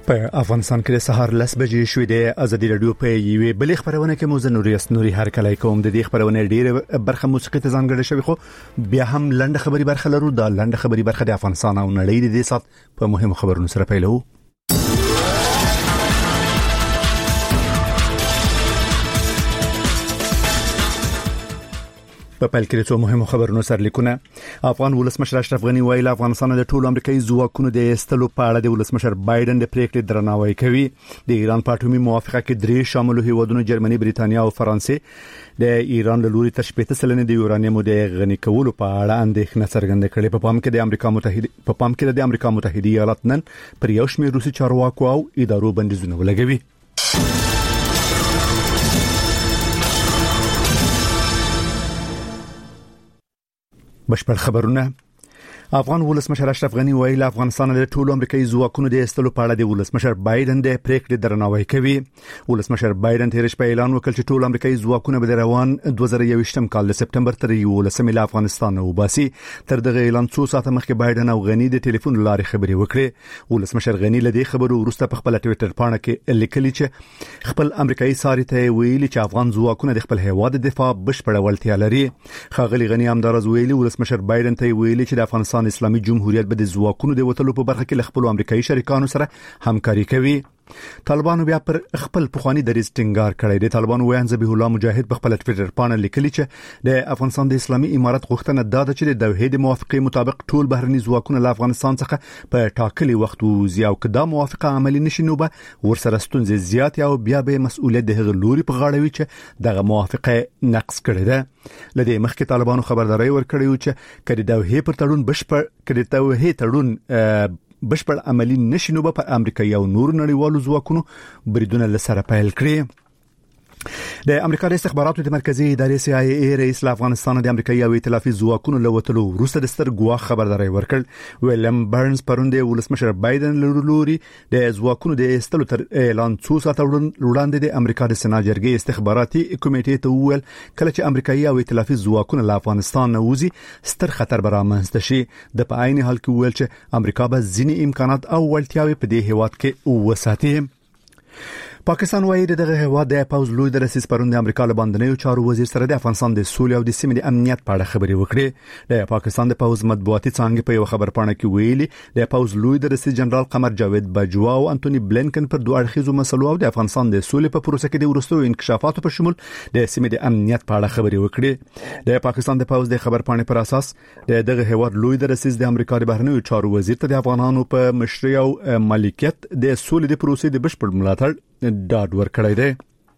په افغانستان کې د سهار 10 بجې شوې د ازادي رادیو په یوې بلې خبرونه کې موزه نوري هر کله کوم د دې خبرونه ډېر برخه موسیقي ته ځانګړې شوی خو بیا هم لنډه خبري برخه لرو. دا لنډه خبري برخه د افغانستان او نړۍ د دې سات په مهمو خبرونو سره پیلو. په پیل کې څو مهمو خبرونو سرلیکونه. افغان ولسمشر اشرف غنی ویل افغانستان د ټولو امریکایي ځواکونو د استلو په اړه د ولسمشر بایدن د پریکړې درناوی کوي. د ایران په اټومي موافقه کې درې شامل هیوادونو جرمني، بریتانیا او فرانسې د ایران له لوري تر 80% د یورانیم د غني کولو په اړه اندېښنه څرګنده کړې. په پام کې د امریکا متحده ایالات نن پر یو شمېر روسي چارواکو او ادارو بندیزونه ولګوي. بشپړ خبرونه. افغان ولسمشر اشرف غنی ویل افغانستان د ټولو امریکایي ځواکونو د استلو په اړه د ولسمشر بایدن د پریکړې درناوی کوي. ولسمشر بایدن تیر شپه اعلان وکړ چې ټول امریکایي ځواکونه به د روان 2021م کال د سپټمبر تر 11 له افغانستان وباسي. تر دغه اعلان څو ساعته مخکې بایدن او غنی د ټلیفون لارې خبرې وکړې. ولسمشر غنی له دې خبرو وروسته په خپل ټوئیټر باندې کې لیکلي چې خپل امریکایي ساري ته ویلي چې افغان ځواکونه د خپل هیواد د دفاع بشپړ وړتیا لري. ښاغلي غنی همدارز ویلي ولسمشر بایدن ته ویلي چې د افغانستان اسلامي جمهوریت به د ځواکونو د وټلو په برخه کې له خپل امریکایي شریکانو سره همکاري کوي. طالبانو بیا پر خپل پخوانی دریځ ټینګار کړی دی. طالبانو وایي ذبیح الله مجاهد په خپل ټوئیټر باندې لیکلي چې د افغانستان د اسلامي امارت غوښتنه دا ده چې د دوحې د موافقې مطابق ټول بهرني ځواکونه له افغانستان څخه په ټاکلي وخت وځي او کدا موافقه عملی نشي نو به ورسره ستونزې زیات او بیا به مسؤلیت د هغه لوري په غاړه وي چې دغه موافقه نقض کړي ده. لدې مخکې طالبانو خبرداري ورکړې چې کله دوحې پر تړون بشپړ عملی نشي نو په امریکا او نور نړیوالو ځواکونو بریدونه لسره پیل کړي. د امریکا د استخباراتو د مرکزی ادارې CIA رئیس افغانستان د امریکایي او ائتلافي ځواکونو له وټلو وروسته د ستر ګواښ خبرداري ورکړ. ویلیم برنز پروند ولسمشر بایدن لوري د ځواکونو د استلو تر اعلان څو ساعته وړاندې د امریکا د سنا جرګې استخباراتي کمیټې ته وویل کله چې امریکایي او ائتلافي ځواکونه له افغانستان نه وځي ستر خطر برآمدسته شي. د په عین حال کې ویل چې امریکا به ځینې امکانات او وړتیاوې په دې هیواد کې وساتي. پاکستان وایي دغه هیواد د پوز لوی د رئیس پروند امریکا له باندې چارو وزیر سره د افغانستان د سولې او د سیمې د امنیت په اړه خبرې وکړې. د پاکستان د پوز مطبوعاتي څانګې په یو خبر پاڼه کې ویلي د پوز لوی د رئیس جنرال قمر جاوید بجوا او انټونی بلینکن پر دوه اړخیزو مسلو او د افغانستان د سولې په پروسه کې د ورستو انکشافاتو په شمول د سیمې د امنیت په اړه خبرې وکړې. د پاکستان د پوز د خبر پاڼې پر اساس دغه هیواد لوی د رئیس د امریکا د بهرنیو چارو وزیر ته د افغانانو په مشرۍ او مالکیت د سولې د پروسې د بشپړ ملاتړ ډاډ ورکړی دی.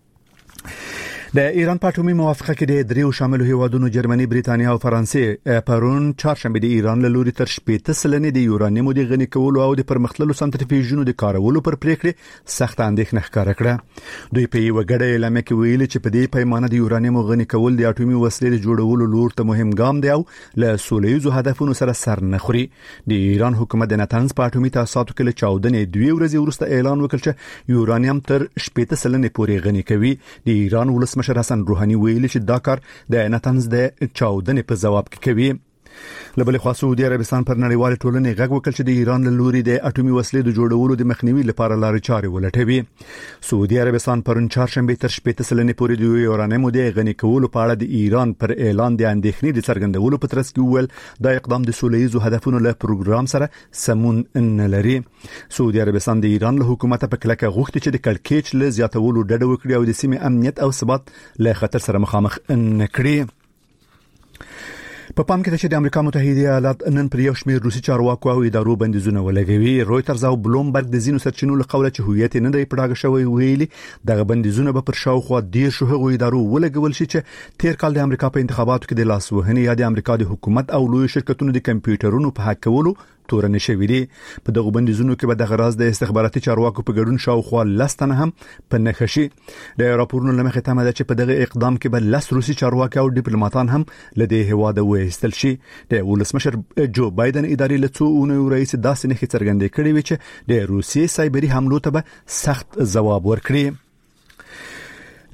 د ایران په اټومي موافقه کې د دریو شامل هیوادونو جرمني، بریتانیا او فرانسې پرون چهارشنبه د ایران له لوري تر 80% د یورانیم د غني کولو او د پرمختللو سنټریفیوژونو د کارولو پر پریکړه سخت اندېښنه ښکاره کړه. دوی په یو غړې اعلان کې ویلي چې په دې پیمانه د یورانیم غني کول د اټومي وسلې د جوړولو لور ته مهم ګام دی او له سولهییزو هدفونو سره سر نه خوري. د ایران حکومت د نتنز په اټومي تاسیساتو کې له 14 2 ورځې وروسته اعلان وکړ چې یورانیم تر 80% پورې غني کوي. د ایران ولسمشر حسن روحاني ویلي چې دا کار د نتنز د 14 په جواب کې کوي. لبل خو سعودي عربستان پر نړیوال ټولنې غږ وکړ چې د ایران له لوري د اټومي وسلې د جوړولو د مخنیوي لپاره لارې چارې ولټوي. سعودي عربستان پرون چهارشنبه تر 80% پورې د یورانیم د غني کولو په اړه د ایران پر اعلان د اندېښنې د څرګندولو په ترڅ کې ویل دا اقدام د سولهییزو هدفونو له پروګرام سره سمون نه لري. سعودي عربستان د ایران له حکومت په کلکه غوښتي چې د کړکېچ له زیاتولو ډډه وکړي او د سیمې امنیت او ثبات له خطر سره مخامخ نه کړي. په پام کې چې د امریکا متحده ایالات نن پر یو شمېر روسي چارواکو او ادارو بندیزونه ولګوي. رويټرز او بلومبرګ د زینو سرچینو له قوله چې هویت نه دی پړاګه شوی ویلي دغه بندیزونه به پر شاوخوا 10 هغو ادارو ولګول شي چې تیر کال د امریکا په انتخاباتو کې د لاسوهنې یا د امریکا د حکومت او لوی شرکتونو د کمپیوټرونو په هک کولو تورن شوی دي. په دغه بندیزونو کې به د غراز د استخباراتي چارواکو په ګډون شاوخوا لستنه هم په نخښي. د راپورونو لمخې تمه ده چې په دغه اقدام کې به لس روسي چارواکي او ډیپلوماټان هم لدې هواده وېستل شي. د ولسمشر جو بایدن ادارې له څو اونیو رئیس داسې نه څرګندې کړې وي چې د روسي سایبري حملو ته به سخت ځواب ورکړي.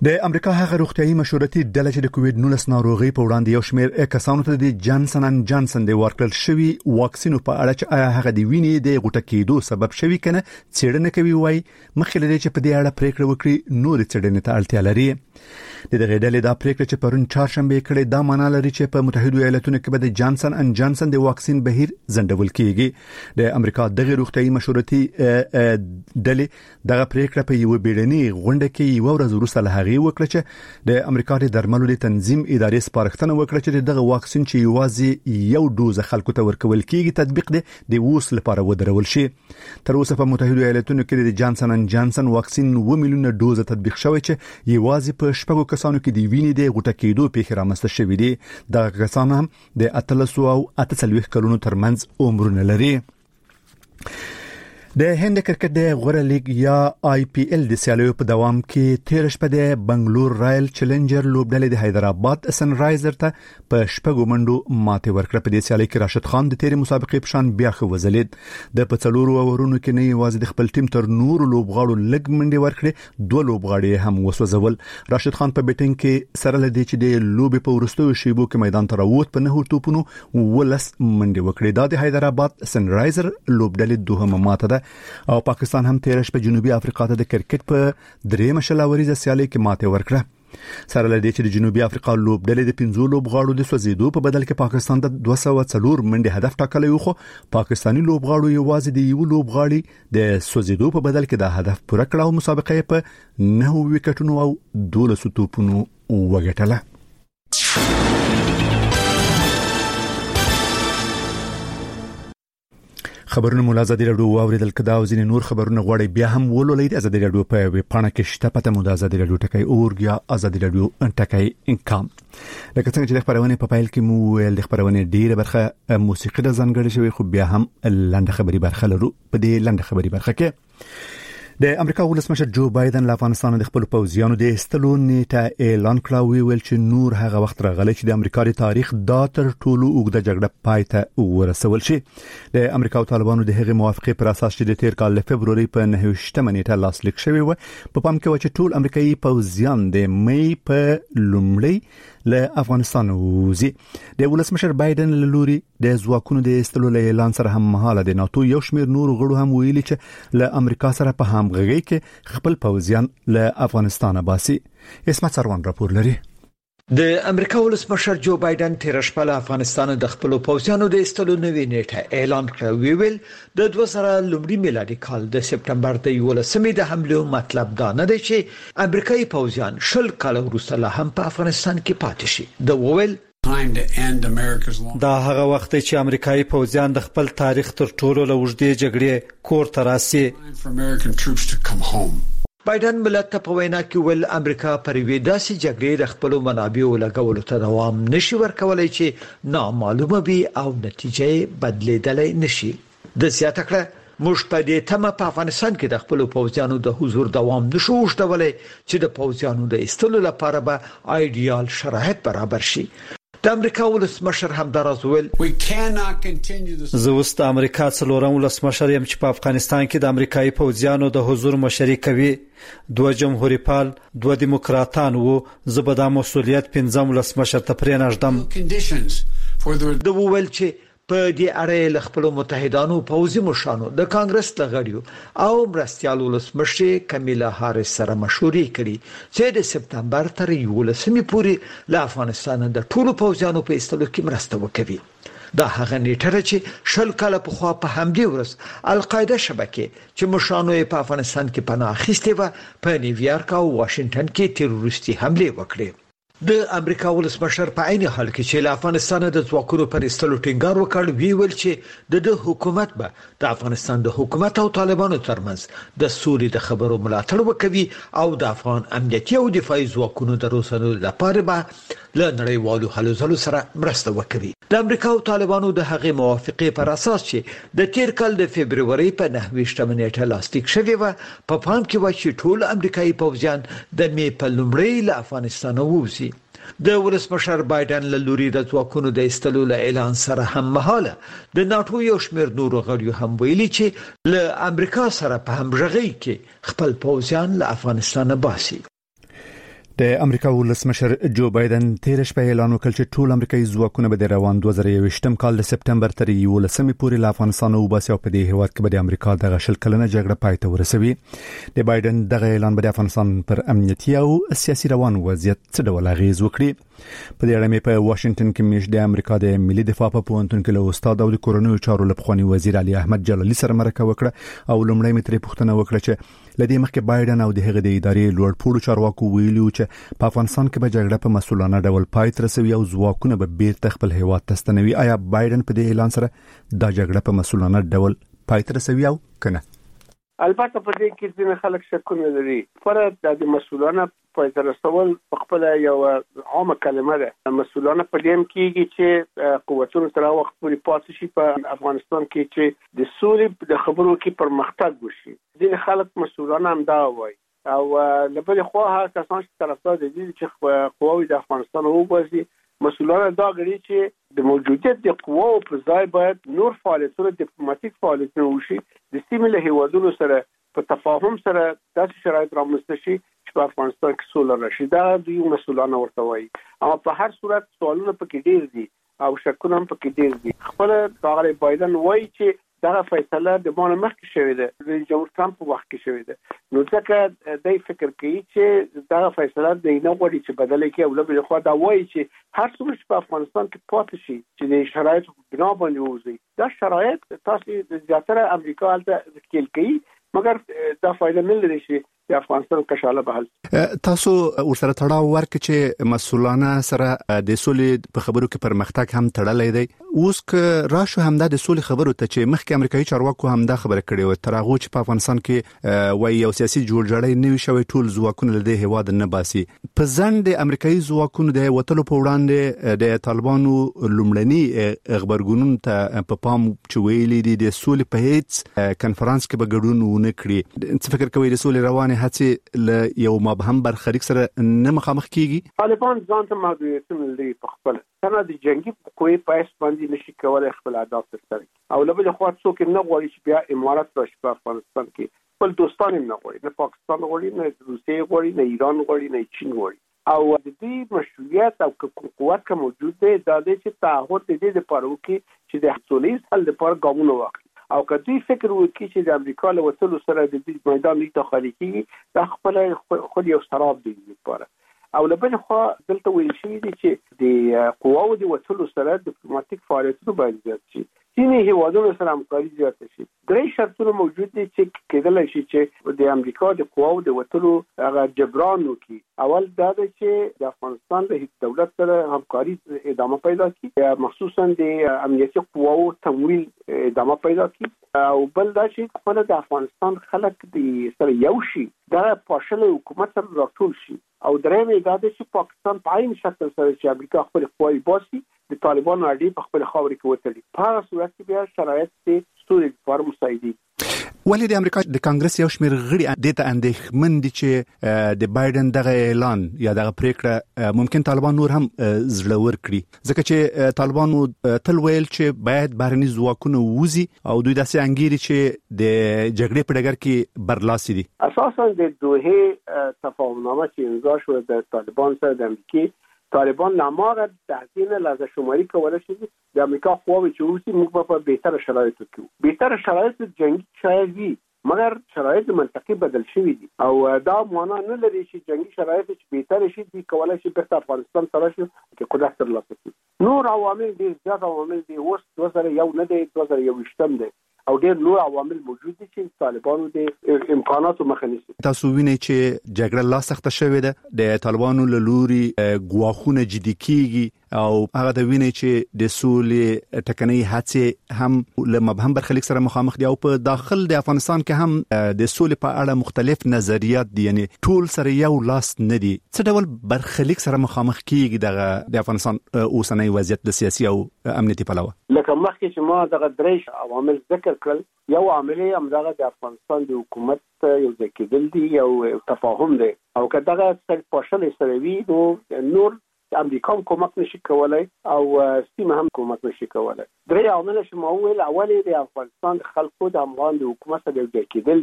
د امریکا هغه روغتيایي مشورتي ډله چې د کووډ-19 ناروغي په وړاندې یو شمېر کسانو ته د جانسن اند جانسن د ورکړل شوی واکسین په اړه چې آیا هغه د وینې د غوټه کېدو سبب شوی کنه څېړنه کوي وای مخکې لري چې په دې اړه پریکړه وکړي نور څېړنې ته اړتیا لري. د دغه ډلې دا پریکړه چې پرون چهارشنبه کړي دا معنا لري چې په متحده ایالاتونو کې به د جانسن اند جانسن د واکسین بهیر زندول کیږي. د امریکا دغه روغتيایي مشورتي ډلې دغه پریکړه په یو بیړني غونډه کې یو ورځ وروسته له وکړه چې د امریکا د درملو د تنظیم ادارې سپارښتنه وکړه چې دغه واکسین چې یوازې یو دوز خلکو ته ورکول کیږي تطبیق د ووس لپاره ودرول شي. تر اوسه په متحده ایالاتونو کې د جانسن اند جانسن واکسین 2 میلیونه دوز تطبیق شوی چې یوازې په شپږو کسانو کې د وینې د غوټه کېدو پیښه رامنځته شوې دي. دغه کسان هم د 13 او 48 کلونو ترمنځ عمرونه لري. د هند کرکټ د غوړه لیګ یا IPL د سیالیو په دوام کې تیر شپه د بنگلور رایل چیلنجر لوبډلې د حیدرآباد سن رایزر ته په شپږو منډو ماته ورکړه. په دې سیالي کې راشد خان د تیر مسابقې په شان بیا خو وزلید. د پڅلورو اورونو کې نه یوازې د خپل ټیم تر نور لوبغاړو لګ منډي ورکړي دوه لوبغاړي هم وسوځول. راشد خان په بیټینګ کې سره لدی چې د لوبې په ورستو شیبو کې میدان ته راووت په نه توپونو ولس منډي وکړي. دا د حیدرآباد سن رایزر لوبډلې دوهمه ماته ده او پاکستان هم تیر شپه جنوبي افریقا ته د کرکټ په درېمه شلاوریزه سیالي کې ماته ورکړه. سره لدی چې د جنوبي افریقا لوبډلې د 15 لوبغاړو د سوځیدو په بدل کې پاکستان د 204 منډي هدف ټاکلی خو پاکستانی لوبغاړو یوازې د یو لوبغاړي د سوځیدو په بدل کې د هدف پوره کړ او مسابقه په 9 وکټونو او 12 توپونو وګټله. خبرونه مولا ازادي رادیو اوریدل کدا او ځینې نور خبرونه غواړي بیا هم ولولئ ازادي رادیو په ویبپاڼه کې شته پته مو د ازادي رادیو ټکای اورګ یا ازادي رادیو ټکای انکام. لکه څنګه چې د خبرونه په فایل کې مو ویل د خبرونه ډیره برخه موسیقي د ځانګړي شوی خو بیا هم لاندې خبري برخه لرو. په دې لاندې خبري برخه کې د امریکا ولسمشر جو بایدن له افغانستان د خپل پوځیانو د استلو نیټه اعلان کړو ویل چې نور هغه وخت راغلی چې د امریکا د تاریخ دا تر ټولو اوږده جګړه پای ته ورسول شي. د امریکا او طالبانو د هغې موافقې پر اساس چې د تیر کال د فبرवरी په 9 نیټه لاسلیک شوی و په پام کې و چې ټول امریکایي پوځیان د مې په لومړی له افغانستان وځي. د ولسمشر بایدن له لوري د ځواکونو د استلو له اعلان سره هم مهاله د ناتو یو شمېر نور غړو هم ویلي چې له امریکا سره په همغږي کې خپل پوځیان له افغانستان باسي. اسمت سروان راپور لري. د امریکا ولسمشر جو بایدن تیر شپه له افغانستان د خپل پوځیانو د استلو نوې نیټه اعلان کړ. ویل د 2000 میلادي کال د سپټمبر د 11 د حمله مطلب دا نه دی چې امریکایي پوځیان شل کال وروسته له هم په افغانستان کې پاتې شي. د ویل دا هغه وخت چې امریکایي پوځیان د خپل تاریخ تر ټولو لوړې جګړې کور ته راسي. بایدن ملت ته په وینا کې ول امریکا پر وې داسې جګړې د خپل منابعو لګولو ته دوام نشي ورکولای چې نامعلومه وي او نتیجې بدلیدلای نشي. د زیاته کړه موږ په دې تمه په افغانستان کې د خپل پوځیانو د حضور دوام نشو وشتولای چې د پوځیانو د استلو لپاره به ایډیال شرایط برابر شي. د امریکا ولسمشر همدارز ویل زه اوس د امریکا څلورم ولسمشر یم چې په افغانستان کې د امریکایي پوځیانو د حضور مشري کوي. دوه جمهوریت پال دوه دیموکراتان وو. زه به د مسؤلیت 15 ولسمشر ته پرېنږدم. د ویل چې په دې اړه له خپل متحدانو پوځي مشرانو د کانګرس لغړیو او مرستيال ولسمشر کمیلا هاریس سره مشورې کړي چې د سپتمبر تر 11 پورې له افغانستان د ټولو پوځیانو په استلو کې مرسته وکړي. دا هغه نیټه چې شل کاله په خوا په همدې ورځ القاعده شبکه چې مشرانو په افغانستان کې پناه اخیستې و په نیویارک او واشنگټن کې تروریستي حمله وکړه. د امریکا ولسمشر په عین حال کې چې له افغانستان د ځواکونو پر استلو ټینګار وکړ ویل چې د حکومت به د افغانستان د حکومت او طالبانو ترمنځ د سولې د خبرو ملاتړ وکوي او د افغان امنیتي او دفاعي ځواکونو د روزنې لپاره به له نړیوالو هلو ځلو سره مرسته وکوي. د امریکا او طالبانو د هغې موافقې پر اساس چې د تیر کال د فبرवरी په 9 نیټه لاسلیک شوی و په پام کې و چې ټول امریکایي پوځیان د می په لومړی له افغانستان ووځي. د ولسمشر بایدن له لوري د ځواکونو د استلو له اعلان سره هم مهاله د ناتو یو شمېر نورو غړو هم ویلي چې له امریکا سره په همغږۍ کې خپل پوځیان له افغانستان باسي. د امریکا ولسمشر جو بایدن تیر شپه اعلان وکړ چې ټول امریکایي ځواکونه به د روان 2021م کال د سپټمبر تر 11مې پورې له افغانستان او باسي او په دې هیواد کې به د امریکا د غشل کلنه جګړه پای ته ورسوي. د بایدن دغه اعلان به د افغانستان پر امنیتي او سیاسي روان وضعیت څه ډول اغیز وکړي. په دې اړه مې په واشنگټن کې مېش د امریکا د ملي دفاع په پوهنتون کې له استاد او د کورونو چارو لپخوانی وزیر علي احمد جلالي سره مرکه وکړه او لومړی مې ترې پوښتنه وکړه چې لدې مخکې بایدن او د هغه د ادارې لوړ پوړو چارواکو ویلي چې په افغانستان کې به جګړه په مسؤلانه ډول پای ته رسوي او ځواکونه به بیرته خپل هیواد ته ستنوي. آیا بایدن په دې اعلان سره دا جګړه په مسؤلانه ډول پای ته رسوي او کنه؟ البته په دې کې ځینې خلک شکونه لري. فرض د مسؤلانه پای ته رسول په خپل یو عامه کلمه ده. مسؤلانه په دې کېږي چې قوتونو تر وخت پورې پاتې شي په افغانستان کې چې د سولې د خبرو کې پرمختګ وشي. ځینې خلک مسؤلانه هم دا وایي او لبل خو هغه کسان چې طرفدار دي چې قواوی د افغانستان وګوري مسؤلانه دا غړي چې د موجودیت د قواو په ځای باید نور فعالیتونه ډیپلوماټیک فعالیتونه وشي. د سیمې له هیوادونو سره په تفاهم سره داسې شرایط رامنځته شي چې په افغانستان کې سوله راشي. دا دوی مسؤلانه ورته وایي. اما په هر صورت سوالونه پکې ډیر دي او شکونه هم پکې ډیر دي. خپل دغه بایدن وایي چې دا فیصله د مانه مخکې شوې ده، د جمهور ترامپ په وخت کې شوې ده. نو ځکه دای فکر کوي چې دا فیصله د نه غوړي چې بدل کړي او له خوا دا وایي چې هر څومره چې په افغانستان کې پاتې شي چې د شرایطو بنا باندې وځي دا شرایط تاسو زیاتره امریکا هلته کېل کوي مګر دا فائدہ نه لري چې د افغانستان کشاله بحال. تاسو ورسره تړاو ورکړئ چې مسؤلانه سره د سولې په خبرو کې پرمختګ هم تړلې دی. اوس که راشو همدا د سولې خبرو ته چې مخکې امریکایي چارواکو همدا خبره کړې و تر هغه چې په افغانستان کې وایي یو سیاسي جوړجاړی نه شوی ټول ځواکونه له دې هیواد نه باسي. په ځند د امریکایي ځواکونو د وټلو په وړاندې د طالبانو لومړني خبرګونونو ته په پام چې ویلي دي د سولې په هیڅ کنفرانس کې به ګډون ونه کړي. څه فکر کوي د سولې روانه هڅې له یو مبهم برخلیک سره نه مخامخ کیږي؟ طالبان ځان ته محدودیتونه لري په خپل څنګه د جنگي قوې په اس باندې نشي کولای خپل اهداف ترسره کړي او له بل خوا څوک نه غواړي چې بیا امارات راشي په افغانستان کې. خپل دوستان نه غواړي، نه پاکستان غواړي، نه روسیه غواړي، نه ایران غواړي، نه چین غواړي. او د دې مشروعیت او قوت که موجود دی دا د چې تعهد دې د پاره وکړي چې د سولې حل لپاره ګامونه واخلي او که دوی فکر وکړي چې د امریکا له وټلو سره د دې میدان لیک داخلي کیږي دا خپل خود یو سراب دی لپاره. او له بل خوا دلته ویل شوی دی چې د قواو د وټلو سره ډیپلوماټیک فعالیتونه باید زیات شي. ځینې هیوادونو سره همکاري زیاته شي. درې شرطونه موجود دي چې کېدلی شي چې د امریکا د قواو د وټلو هغه جبران وکړي. اول دا دی چې د افغانستان د دولت سره همکاري ادامه پیدا کړي، مخصوصا د امنیتي قواو تمویل ادامه پیدا کړي. او بل دا چې خپل د افغانستان خلک د سره یو شي دا پاشل حکومت سره راټول شي. او درېمه دا دی چې پاکستان په عین شکل سره چې امریکا خپل قواوې باسي د طالبانو اړې په خپل خاور کې وتلي. په هغه صورت کې بیا شرایط د سولې لپاره مساعدي. ولې د امریکا د کانګرس یو شمېر غړي د ته اندېښمن دي چې د بایدن دغه اعلان یا دغه پریکړه ممکن طالبان نور هم زړور کړي، ځکه چې طالبانو تل ویل چې باید بهرني ځواکونه ووزي او دوی داسې انګیري چې د جګړې په ډګر کې برلاسي دي. اساسا د دوه تفاهمنامه چې امضا شو د طالبان سره د امریکا طالبان ناماغه تحسین لازم شماری کولای شي د امریکا قواوی چې اوسې موږ په بهتره شرایطو کې بهتره شرایط جنگي شاید وي مګر شرایط منطقي بدل شوي دي او دا معنا نه لري چې جنگي شرایط چې بهتره شي دي کولای شي په افغانستان سره شي چې قدرت ترلاسه کړي. نور عوامل دي، زیات عوامل دي. اوس 2001 نه دی 2021 دی او ډېر نور عوامل موجود دي چې طالبانو د امکاناتو مخه نیسي. تاسو وینئ چې جګړه لا سخته شوې ده، د طالبانو له لوري ګواښونه جدي کیږي او هغه د وینئ چې د سولې ټکنۍ هڅې هم له مبهم برخلیک سره مخامخ دي او په داخل د افغانستان کې هم د سولې په اړه مختلف نظریات دي، یعنی ټول سره یو لاس نه دي. څه ډول برخلیک سره مخامخ کیږي د افغانستان اوسنۍ وضعیت د سیاسي او امنیتي پلوه؟ لکه مخکې چې ما دغه درې عوامل ذکر کړل، یو عامل هم دغه د افغانستان د حکومت یو ځای کېدل دي، یو تفاهم دی او که دغه پاشل سره وي نور امریکا هم کومک نشي کولای او سیمه هم کومک نشي کولای. درې عوامل چې ما ویل، اول د افغانستان خلکو د افغان د حکومت سره یو ځای کېدل دي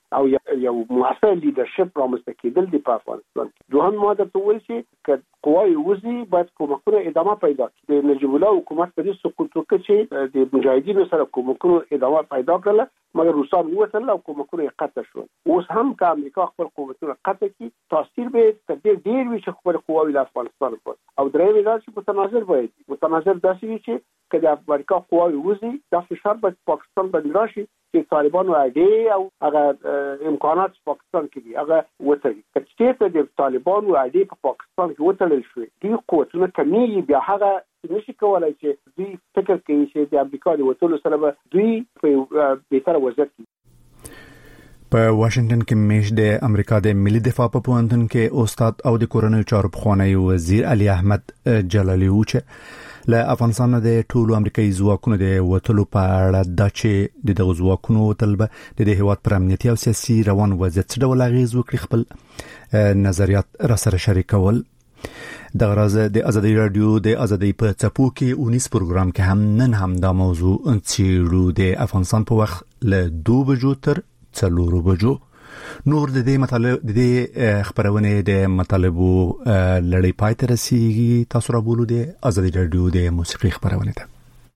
او یو موثر لیدرشپ رامنځته کېدل د افغانستان. دوهم ماده ته وایي چې قوای وزي باید کومکونه ادامه پیدا کړي. د نجیب الله حکومت په دې سقوط وکړ چې د مجاهدینو سره کومکونه ادامه پیدا کړل، مګر روسان ووتل او کومکونه قطع شول. اوس هم که امریکا خپل قوتونه قطع کړي، تاثیر به تر دې ډیر وي چې خپل قواوی له افغانستان په او درېمه دا چې متناظر باید داسې وي چې که د امریکا قواوی وزي دا فشار په پاکستان باندې راشي چې طالبانو اړې او هغه امکانات پاکستان کې دي هغه وتړي. کله چې د طالبانو اړې په پاکستان کې وتړل شي، دې قوتونه کمیږي، بیا هغه نشي کولای چې دوی فکر کوي چې د امریکا د وټولو سره به دوی په بهتر وضعیت کې. په واشنگټن کې میش د امریکا د ملي دفاع په پوهنتون کې استاد او د کورنیو چارو پخوانی وزیر علي احمد جلالي و چې له افغانستان د ټولو امریکایي ځواکونو د وټلو په اړه د چې د ځواکونو طلبه د هیواد پر امنیتي او سیاسي روان وضعیت څخه ډول اغیز وکړي خپل نظریات را سره شریکول. د غراز د ازادي رادیو د ازادي په چپو کې 19 پروګرام کې هم نن هم دا موضوع انڅیرو د افغانستان په وخت له 2 بجو تر 4 بجو. نور د دې خبرونه د مطالبو لړۍ پای ته رسیدي. تاسو را بولو د ازادي رادیو د موسیقي خبرونه ده.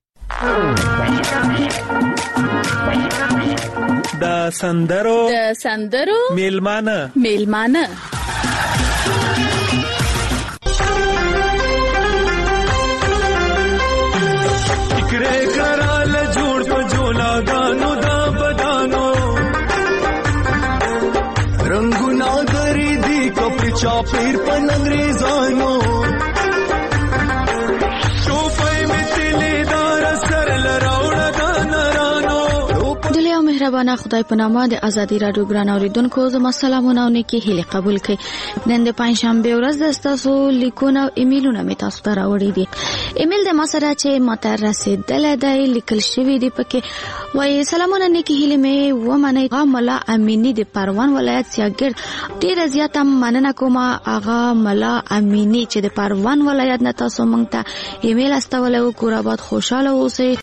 د سندرو میلمانه فکر کرال جوړ په جولا غانو دا بدانو رنگونا گری دی کپڑی چاپیر پن انگریزانو شوفای می تلی دار سر لراوڑا دانرانو. دلی او مهربانه خدای په نامه د ازادي رادیو ګران اوریدونکو زما سلامونه او نیکی هیله قبول کړئ. نن د پنځشنبه ورځ د تاسو لیکونه او ایمیلونه می تاسو ته راوړي دي. ایمیل د ما سره چې ماته رسیدل دی لیکل شوی دی پکې وایي سلامونه نیکی هیله می ومنئ. ملا امینی د پروان ولایت سیاګر ډیر زیاته مننه کوم اغا ملا امینی چې د پروان ولایت نه تاسو مونږ ته ایمیل استولو. کور آباد خوشاله اوسئ.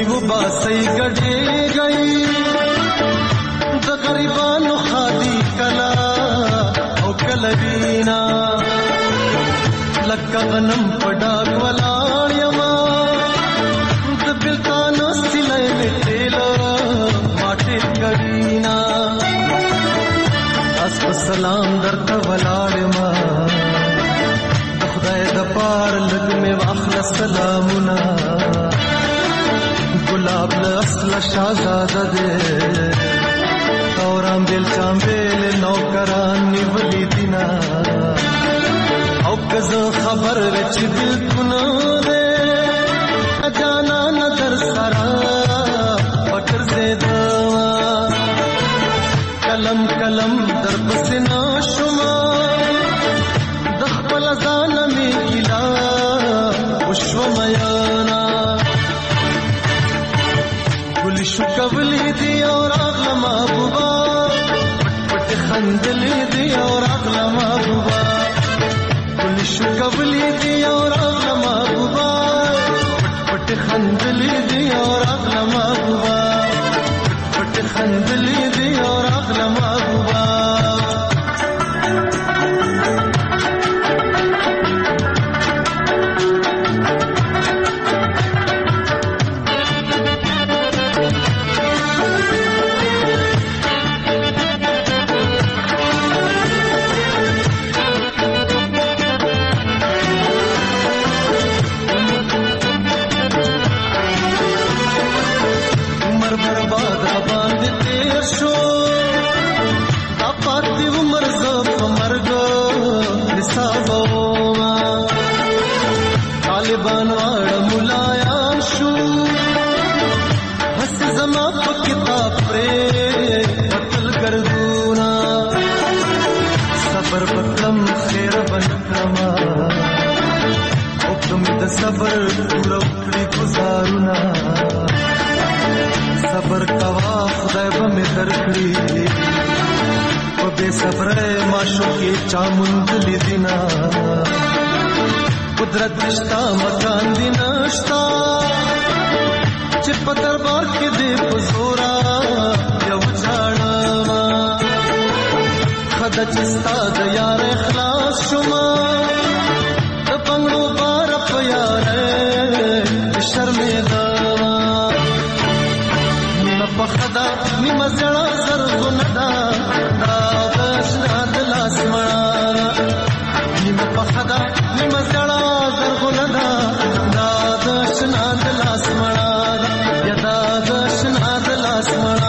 वो बासई गढ़े गई द गरीबानो खादी कला ओ कलवीना लक्का गनम पडाग वलायमा द बिलतानो सिलाई मिटेलो माटे करीना अस्सलाम दर्द वलायमा खुदाए द पार लग में वाखला सलामुना गुलाब असल शाहजादा दे और दिल चांबेल नौकरान निवली दिना औ कज़ो खबर विच दिल कुनो दे जाना नजर सरा पकर से दवा कलम कलम दर पसना शुमा दखल जान में गिला विश्वमयाना गुलिशु कवली दी और अगला महबूबा पट खंदली दी और अगला महबूबा गुलिशु कवली दी और अगला महबूबा पट खंदली दी और अगला महबूबा पट खंदली दी और अगला महबूबा सबर पूरा उपरी गुजारुना सबर कवा खुदा में दरकड़ी वो बेसब्र माशो के चामुंदली दिना कुदरत रिश्ता मकान दिनाश्ता चिप दरबार के दे पुजोरा या उजाड़ा खदा चिस्ता दयार इखलास शुमा बंगलो बार प्यार शर्मिदा निम पखदा निम जड़ा जरगुनदा दादशना दलासमणा निम पखदा निम जड़ा जरगुनदा दादशना दलासमणा या दादशना दलासमणा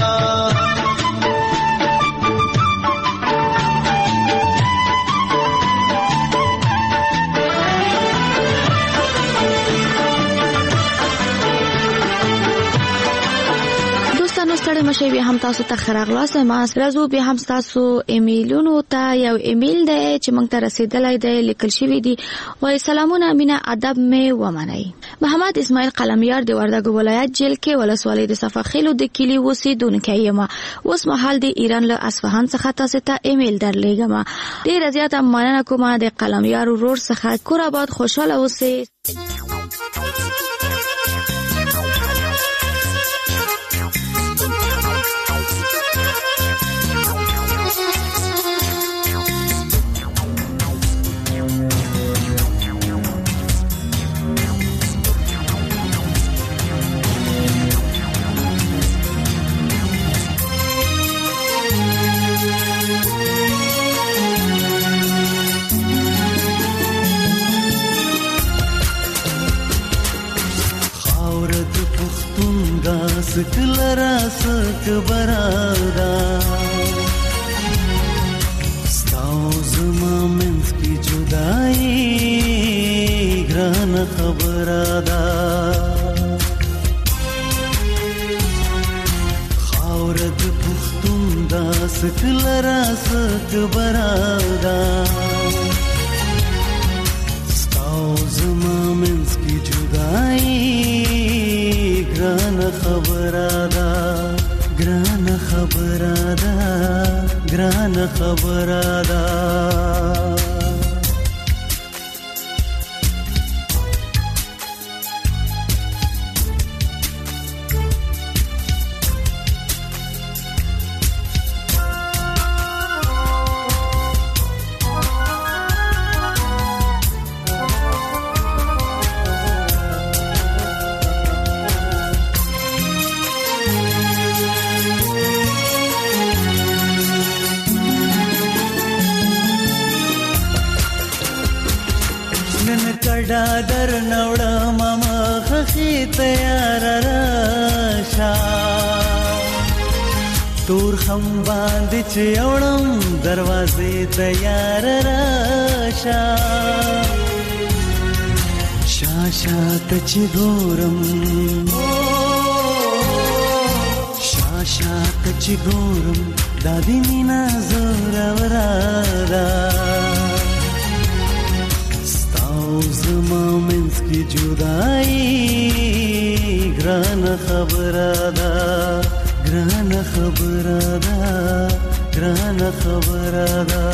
ستړي مشه بیا هم تاسو ته خراغلاس ما راځو بیا هم تاسو ایمیلونو ته یو ایمیل دی چې موږ ته رسیدلای دی لیکل شوی دی وای سلامونه مینا ادب می ومنای محمد اسماعیل قلمیار دی وردګ ولایت جیل کې ولسوالۍ د صفاخیلو د کلی اوسیدونکو یم اوس مهال د ایران له اصفهان څخه تاسو ته ایمیل درلېږم ډیر زیاته مننه کوم د قلمیار ورور څخه کور آباد خوشاله اوسئ سکلرا سک برادا ستاو زما منس کی جدائی گران خبرادا خاورد پختون دا سکلرا سک برادا ستاو زما منس کی جدائی گران خبرادا گران خبرادا گران خبرادا نن کډا در نوړه ماما خخي تیار راشه تور خم باندې چې اورم دروازې تیار راشه شاشا تچ ګورم شاشا تچ ګورم دادی مینا زور ورا ستاو زما منس کی جدائی ګران خبره ده ګران خبره ده ګران خبره ده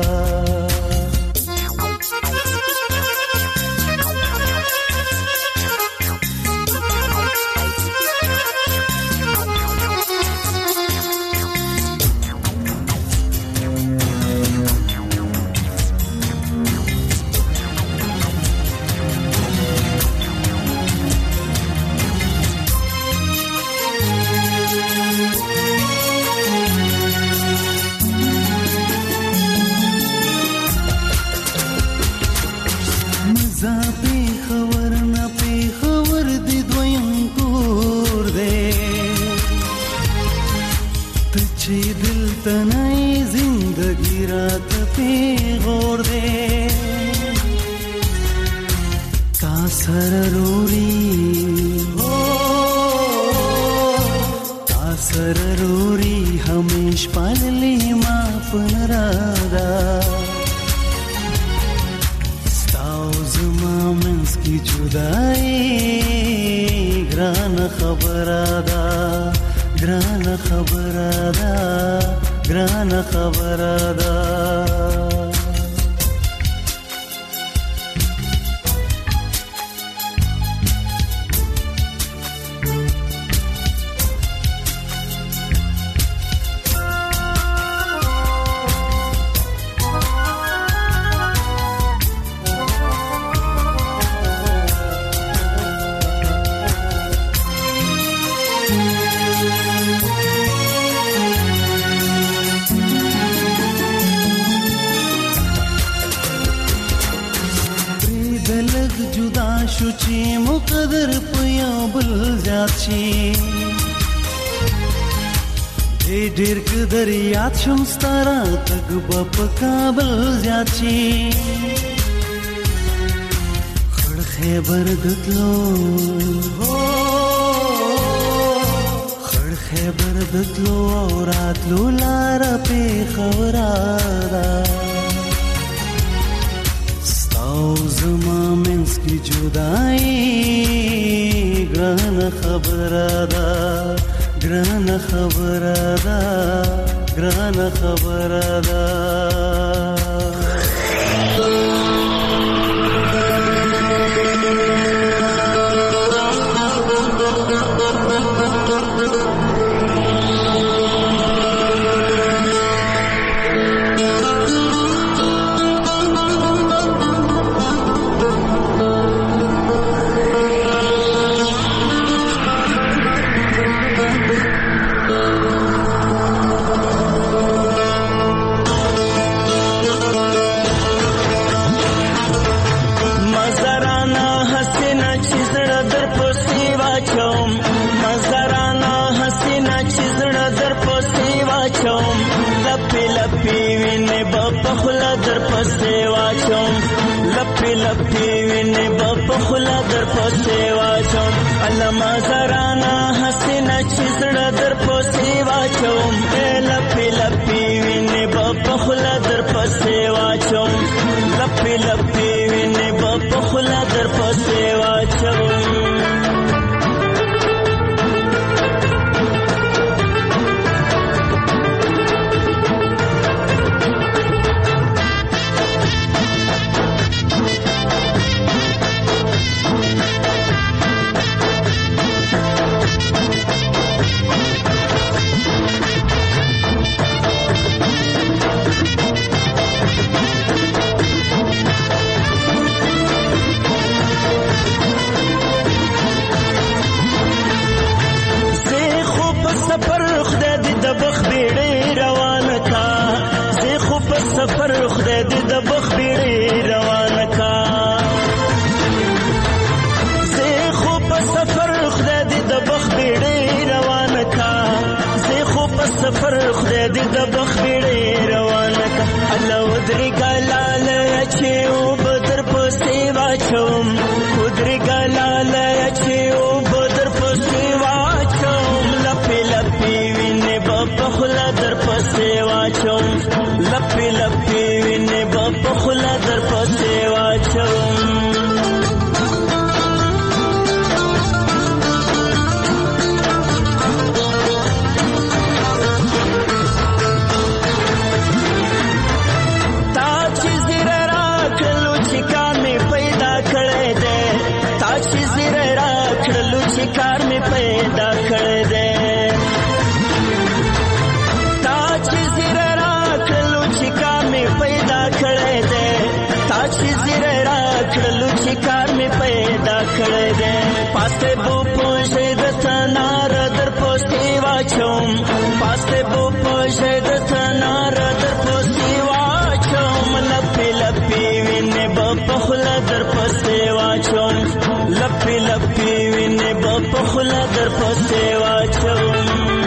ډېر قدر یاد شم ستاره تګ په کابل زیات شي خړ خیبر دتلو خړ خیبر دتلو راتلو لار په خورا ستاو زما منس کی جدائی ګران خبره ده ګران خبره ده ګران خبره ده علما زرانا حسنا چسړه در پسې واچوم لپی لپی وینې په خلا در پسې واچوم لپی لپی وینې په خلا در پسې واچوم شکار می پیدا کړی دی تا چې زیره راکړلو چې کار می پیدا کړی دی تا چې زیره راکړلو چې کار می پیدا کړی دی پاسته بو پوښې د تنار در پوستې واچوم پاسته بو پوښې د تنار در پوستې واچوم لپې لپې وینې به په خوله در پسې واچوم لپې لپې وینې به په خوله در پسې واچوم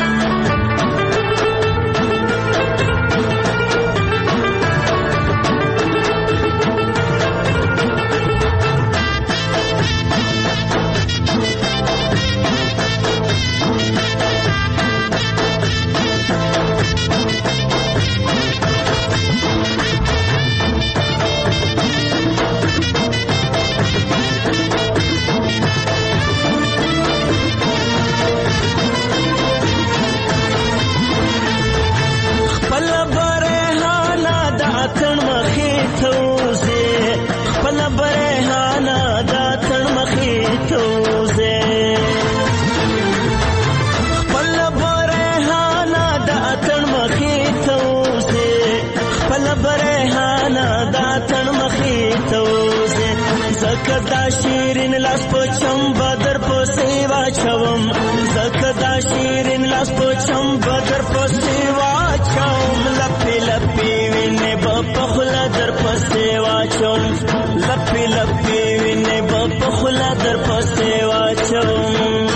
زکدا شیرین لاس پوچم بدر پوسی واچوم زکدا شیرین لاس پوچم بدر پوسی واچوم لپی لپی وینې په خوله در پسې واچوم لپی لپی وینې په خوله در پسې واچوم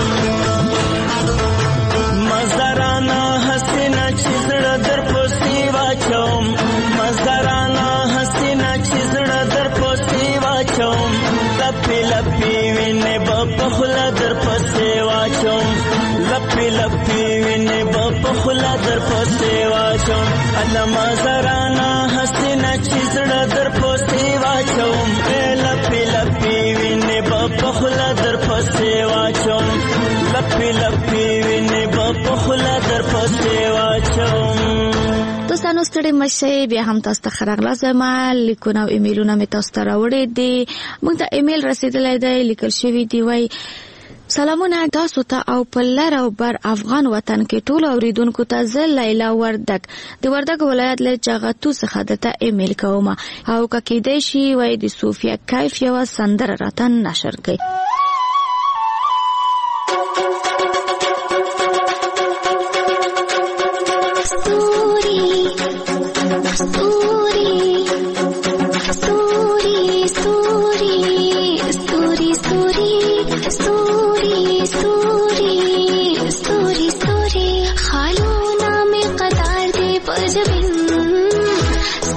مزدارانه حسینه چې زړه در پسې واچوم مزدارانه حسینه چې زړه در پسې واچوم لپی لپی وینې په خوله در پسې واچوم لپی لپی وینې په خوله در پسې واچوم علما زرانا حسینه چې زړه در پسې واچوم لپی لپی وینې په خوله در پسې واچوم لپی لپی وینې په خوله در پسې واچوم دوستانو ستړي مشه بیا هم تاسو ته خراغلا زما لیکونه او ایمیلونه می تاسو ته راوړي دي موږ ته ایمیل رسیدلی دی لیکل شوی دی وای سلامونه تاسو ته او په لر او بر افغان وطن کې ټول اوریدونکو ته زه لیلا وردک د وردک ولایت له چاغتو څخه دته ایمیل کوم او کېدای شي وای د صوفیا کیف یو سندره راتن نشر کړي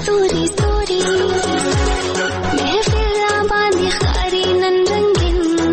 महफिल आबादी खारी नन रंगीन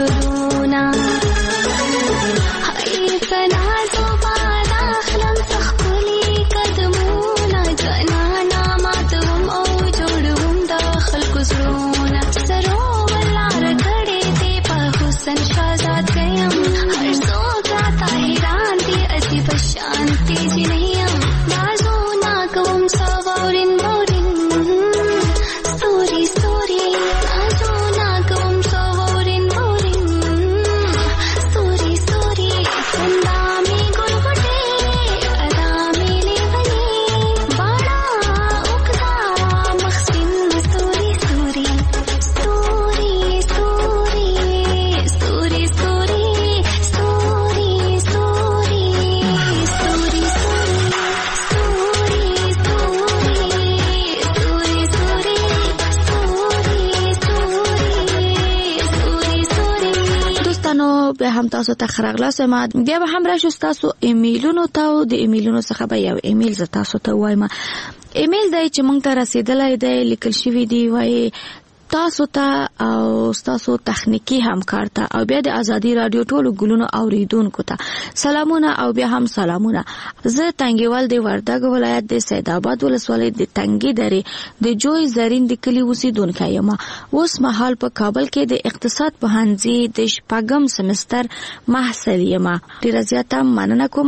ګلونه هاي فنازو بادا خلم تخکلی قدمونه جنانا ماتوم او جوړوم د خلکو زړونه سرو ولار کړي دې په حسن شازاد گیم هر څوک راته حیران دي اسی بشانتی جنیم بازو نا کوم سوورین مورین ستوري ستوري بازو نا کوم سوورین مورین ستوري ستوري فندامي ګلګټه ادامي لیونی باڼه اوکدا مخسن ستوري ستوري ستوري ستوري ستوري ستوري ستوري ستوري ستوري ستوري دوستانو به هم تاسو ته خراغلا سم بیا به هم راشو تاسو ایمیلونو ته د ایمیلونو څخه به یو ایمیل ز تاسو ته وایم ایمیل دای چې مونږ ته رسیدلای دی لیکل شوی دی وای تاسو ته او تاسو تخنیکی همکار ته او بیا د ازادي رادیو ټولو ګلونو اوریدونکو ته سلامونه او بیا هم سلامونه زه تنګیوال دی وردګ ولایت د سید آباد ولسوالۍ د تنګي درې د جوی زرین د کلی اوسیدونکو یم اوس مهال په کابل کې د اقتصاد پوهنځي د شپږم سمستر محصل یم ډیر زیاته مننه کوم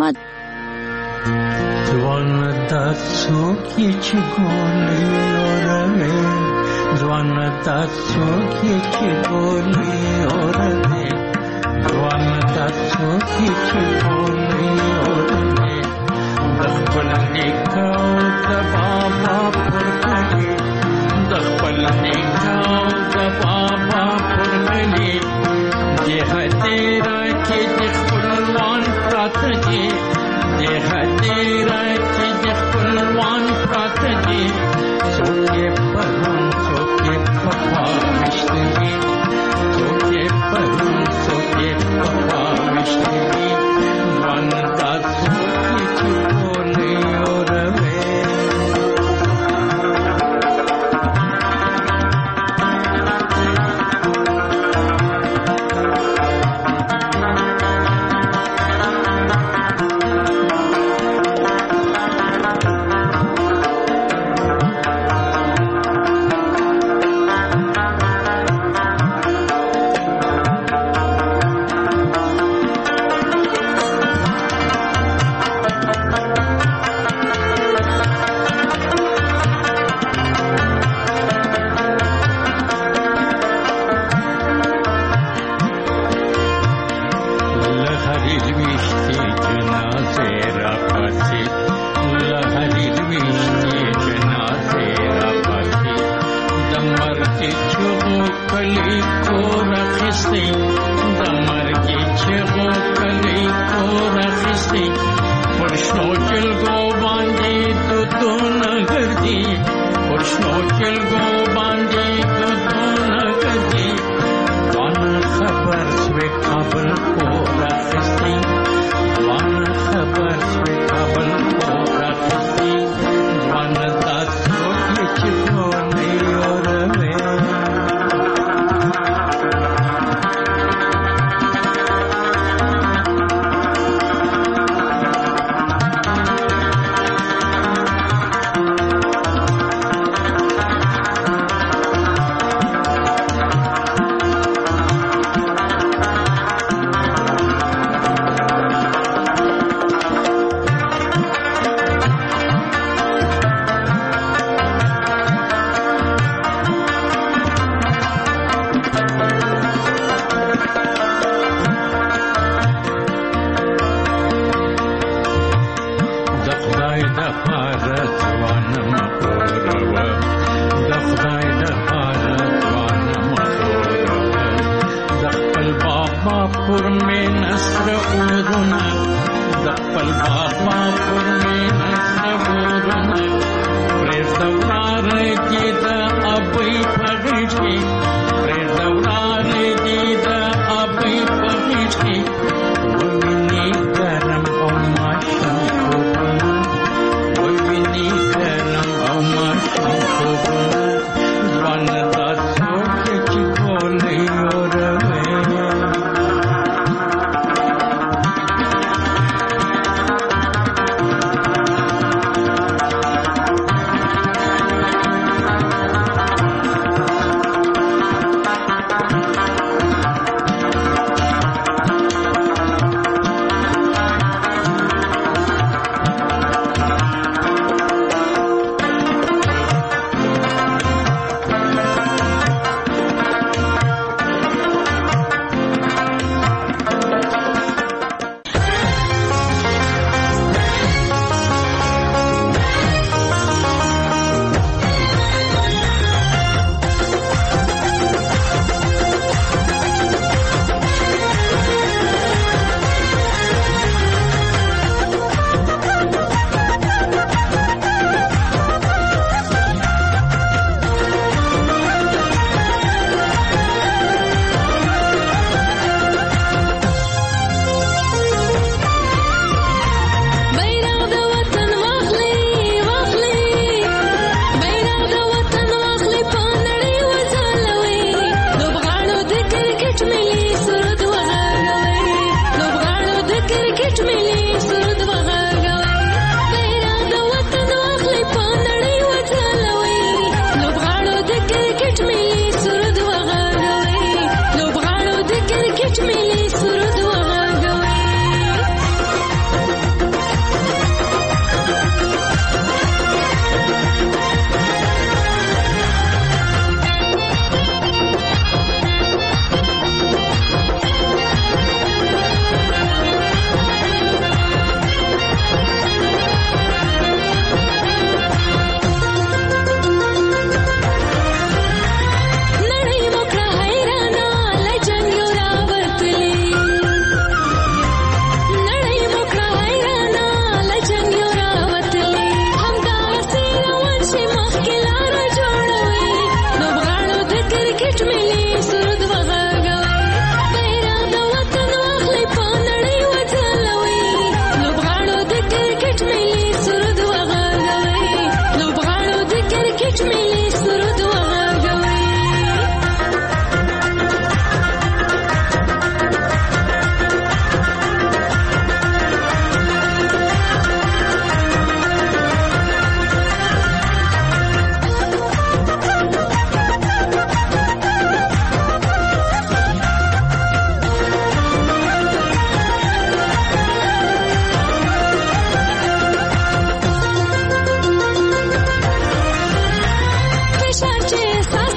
ځوان تاسو کې چې ګولې اورې ځوان تاسو کې چې ګولې اورې ځوان تاسو کې چې ګولې اورې د خپل نیکاو د بابا پر کړي د خپل نیکاو د بابا پر کړي دې هته راکې د خپلوان پراته دي دې هته راکې د خپلوان پراته دي څوک پرون څوک په پاوښتني څوک پرون څوک په پاوښتني ځوان تاسو چې ټولې اورې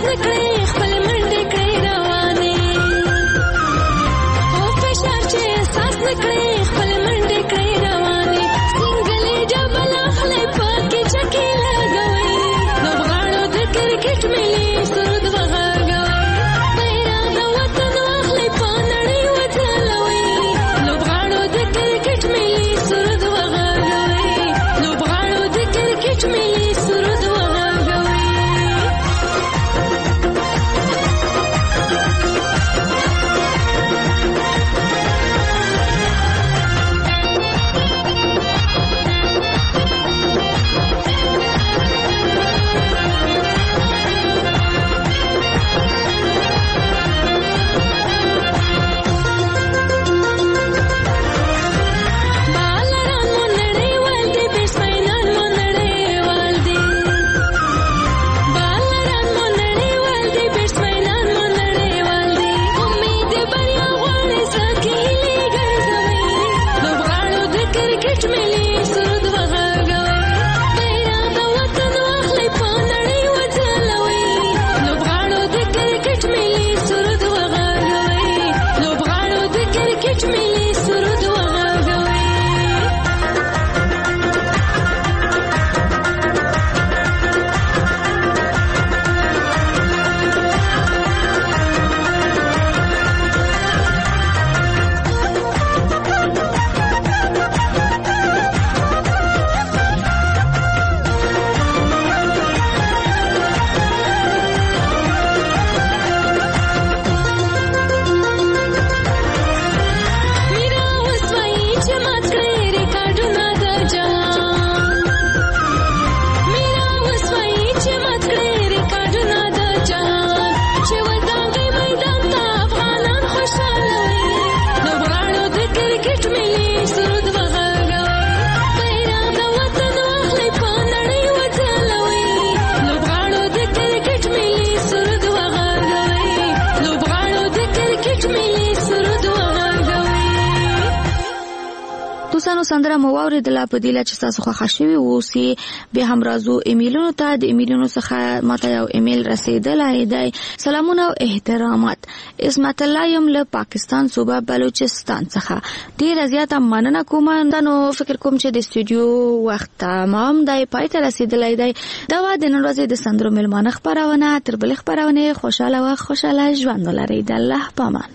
دوستانو سندره مو واوریدله په دې چې تاسو خوښ شوي اوسئ به هم راځو ایمیلونو ته د ایمیلونو څخه ماته یو ایمیل رسیدلی دی. سلامونه او احترامات. اسمت الله یم له پاکستان صوبه بلوچستان څخه. ډیره زیاته مننه کوم. نو فکر کوم چې د استودیو وخت تمام دی، پای ته رسیدلی دی. دا و د نن ورځې د سندرو ملمانه خپرونه. تر بلې خپرونې خوشاله و خوشاله ژوند ولرئ. د الله پامان.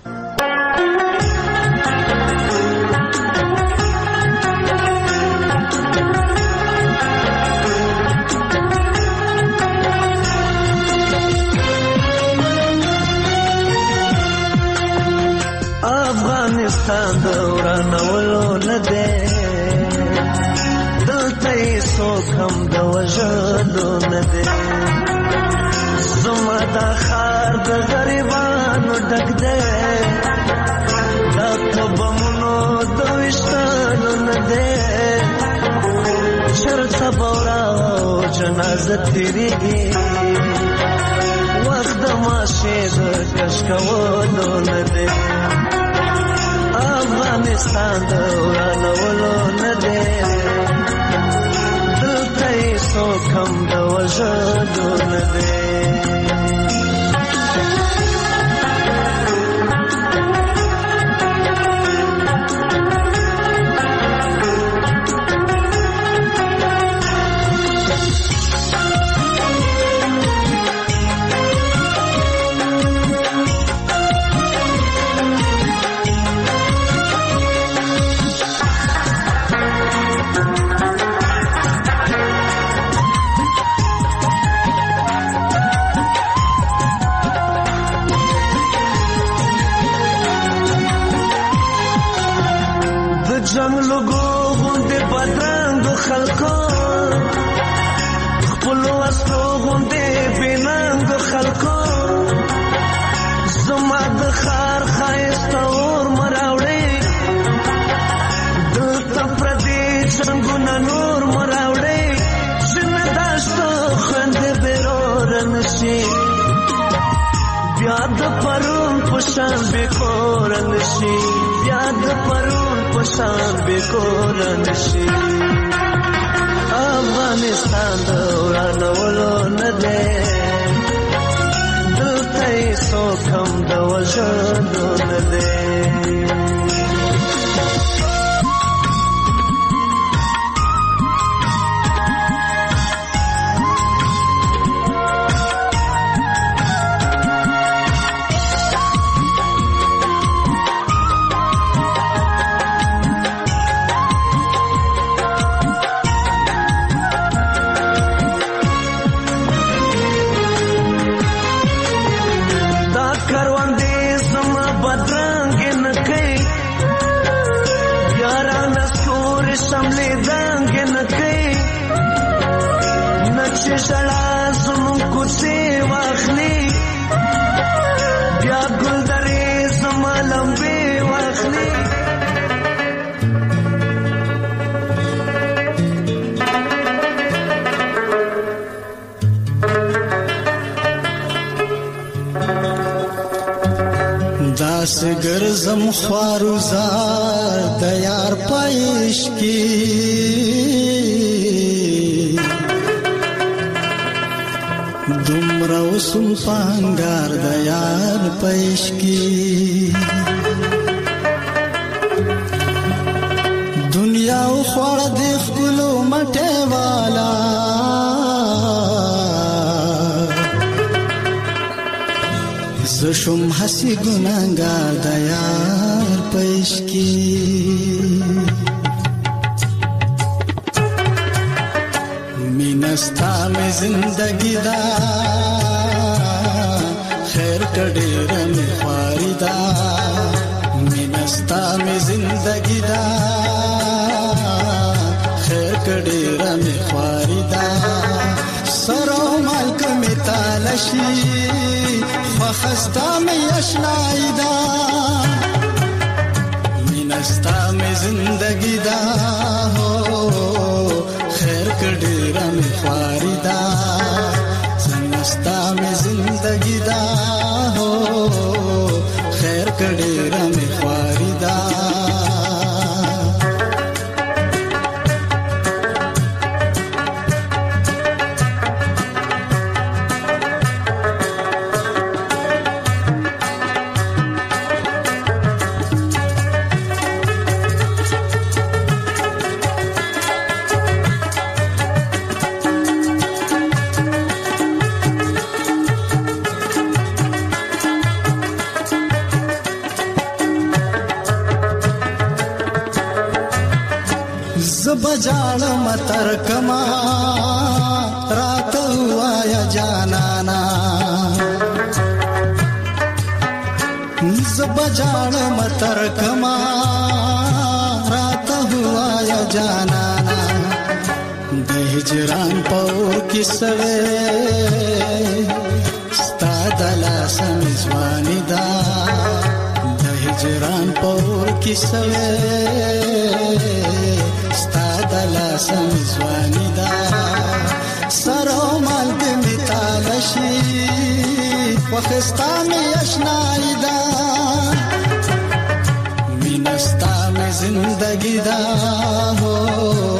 افغانستان دورانولو نه دی، دلته یې څوک هم د وژلو نه دی. زما دا ښار د غریبانو ډک دی، دا په بمونو د ویشتلو نه دی. چېرته به ورا جنازه تېرېږي، وخت د ماشې د کش کولو نه دی. افغانستان دورانولو نه دی، دلته یې څوک هم د وژلو نه دی. جنگ لګو غوندې بدرنګو خلکو، خپلو اصلو غوندې بېننګو خلکو. زما د ښار ښایسته اور مه راوړئ، دلته پردي جنګونه نور مه راوړئ، چې نه داشتو خویندې بېروره نه شي، بیا د پرون په شان بېکوره نه شي، بیا د پرون په شان بېکوره نه شي. افغانستان د ورانولو نه دی، ژوندو نه دی. داس ګرزم خواروزار د یار پېش کی دومره وسم پانګار د یار پېش کی دنیا خور د خپلو مټه والا زشم حسی گناهگار د یار پېش کی مینستا می زندگی دا خیر کډیر می خواري دا مینستا می زندگی دا خیر کډیر می خواري دا سرو مالک می تالشی خستا می اشنای دا مینستا می زندگی دا ہو خیر کډیرا می خواری دا سنستا می زندگی دا ہو خیر کډیرا می خواری دا بجاړ متر کما رات وایا جانانا ز بجاړ متر کما رات وایا جانانا د هجران پور کی سوي ستا دلا سمځواني دا د هجران پور کی سوي دلا سمځواني دا سرو مال دې میتالشي وخستا می اشنای دا مینستا می زندگی دا هو